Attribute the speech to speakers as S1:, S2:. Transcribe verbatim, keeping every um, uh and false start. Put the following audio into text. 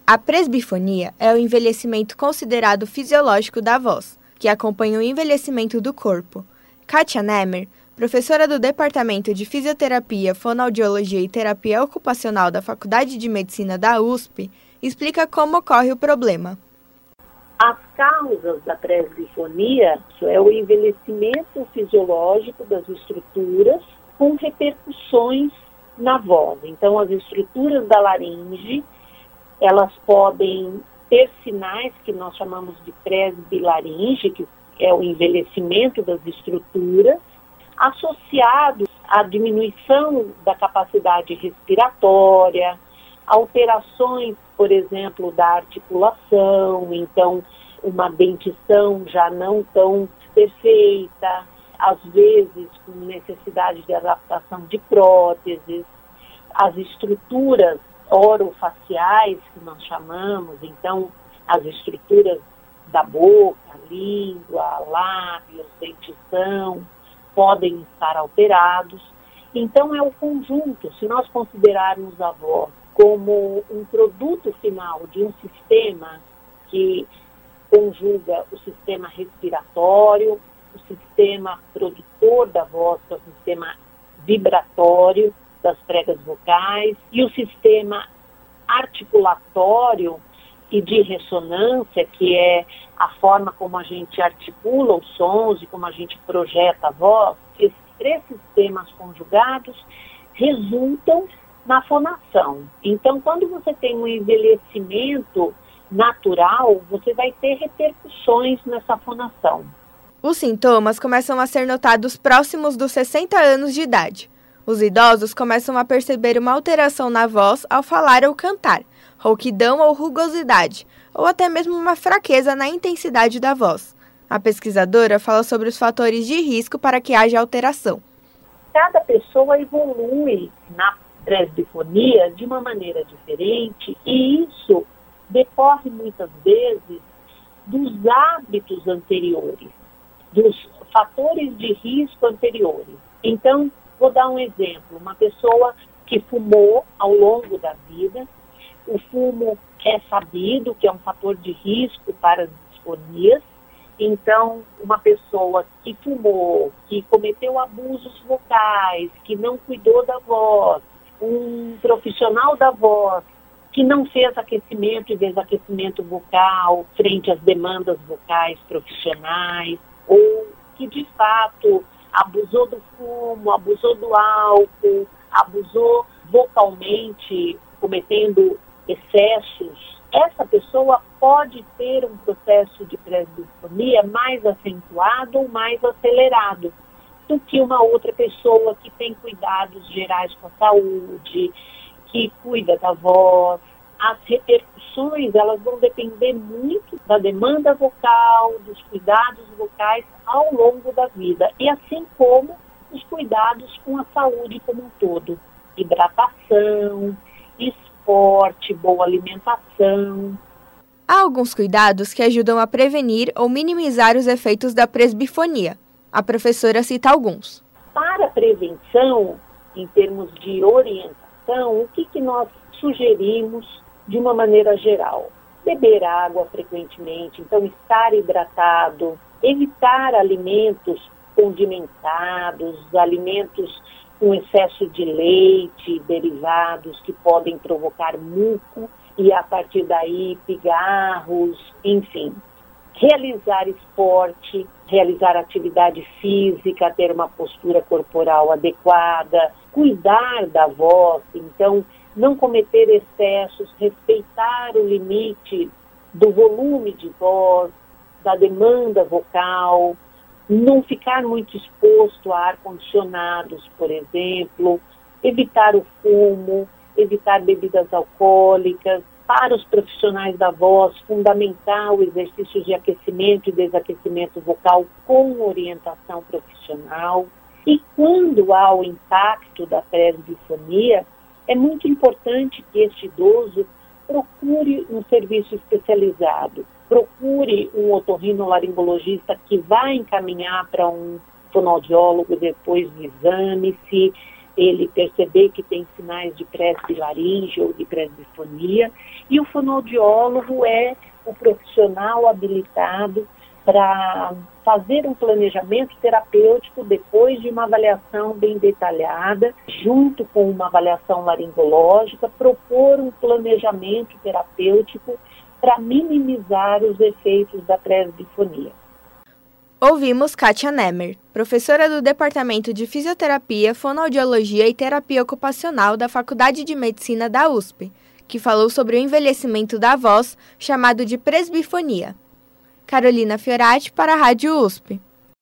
S1: A presbifonia é o envelhecimento considerado fisiológico da voz, que acompanha o envelhecimento do corpo. Kátia Nemer, professora do Departamento de Fisioterapia, Fonoaudiologia e Terapia Ocupacional da Faculdade de Medicina da U S P, explica como ocorre o problema.
S2: As causas da presbifonia é o envelhecimento fisiológico das estruturas com repercussões na voz. Então, as estruturas da laringe, elas podem ter sinais que nós chamamos de presbilaringe, que é o envelhecimento das estruturas, associados à diminuição da capacidade respiratória, alterações, por exemplo, da articulação, então uma dentição já não tão perfeita, às vezes com necessidade de adaptação de próteses, as estruturas orofaciais, que nós chamamos, então as estruturas da boca, língua, lábios, dentição, podem estar alterados. Então é o conjunto, se nós considerarmos a voz como um produto final de um sistema que conjuga o sistema respiratório, o sistema produtor da voz, que é o sistema vibratório das pregas vocais, e o sistema articulatório e de ressonância, que é a forma como a gente articula os sons e como a gente projeta a voz. Esses três sistemas conjugados resultam na fonação. Então, quando você tem um envelhecimento natural, você vai ter repercussões nessa fonação.
S1: Os sintomas começam a ser notados próximos dos sessenta anos de idade. Os idosos começam a perceber uma alteração na voz ao falar ou cantar, rouquidão ou rugosidade, ou até mesmo uma fraqueza na intensidade da voz. A pesquisadora fala sobre os fatores de risco para que haja alteração.
S2: Cada pessoa evolui na presbifonia de uma maneira diferente e isso decorre muitas vezes dos hábitos anteriores, dos fatores de risco anteriores. Então, vou dar um exemplo, uma pessoa que fumou ao longo da vida, o fumo é sabido que é um fator de risco para as disfonias, então uma pessoa que fumou, que cometeu abusos vocais, que não cuidou da voz, um profissional da voz que não fez aquecimento e desaquecimento vocal frente às demandas vocais profissionais, ou que de fato abusou do fumo, abusou do álcool, abusou vocalmente, cometendo excessos, essa pessoa pode ter um processo de presbifonia mais acentuado ou mais acelerado do que uma outra pessoa que tem cuidados gerais com a saúde, que cuida da voz. As repercussões, elas vão depender muito da demanda vocal, dos cuidados vocais ao longo da vida, e assim como os cuidados com a saúde como um todo. Hidratação, esporte, boa alimentação.
S1: Há alguns cuidados que ajudam a prevenir ou minimizar os efeitos da presbifonia. A professora cita alguns.
S2: Para a prevenção, em termos de orientação, o que, que nós sugerimos de uma maneira geral? Beber água frequentemente, então estar hidratado, evitar alimentos condimentados, alimentos com excesso de leite, derivados que podem provocar muco e a partir daí pigarros, enfim. Realizar esporte, realizar atividade física, ter uma postura corporal adequada, cuidar da voz, então não cometer excessos, respeitar o limite do volume de voz, da demanda vocal, não ficar muito exposto a ar-condicionados, por exemplo, evitar o fumo, evitar bebidas alcoólicas. Para os profissionais da voz, fundamental o exercício de aquecimento e desaquecimento vocal com orientação profissional. E quando há o impacto da presbifonia, é muito importante que este idoso procure um serviço especializado, procure um otorrinolaringologista que vai encaminhar para um fonoaudiólogo depois do exame, se ele perceber que tem sinais de presbilaringe ou de presbifonia, e o fonoaudiólogo é o profissional habilitado para fazer um planejamento terapêutico depois de uma avaliação bem detalhada, junto com uma avaliação laringológica, propor um planejamento terapêutico para minimizar os efeitos da presbifonia.
S1: Ouvimos Kátia Nemer, professora do Departamento de Fisioterapia, Fonoaudiologia e Terapia Ocupacional da Faculdade de Medicina da U S P, que falou sobre o envelhecimento da voz, chamado de presbifonia. Carolina Fiorati para a Rádio U S P.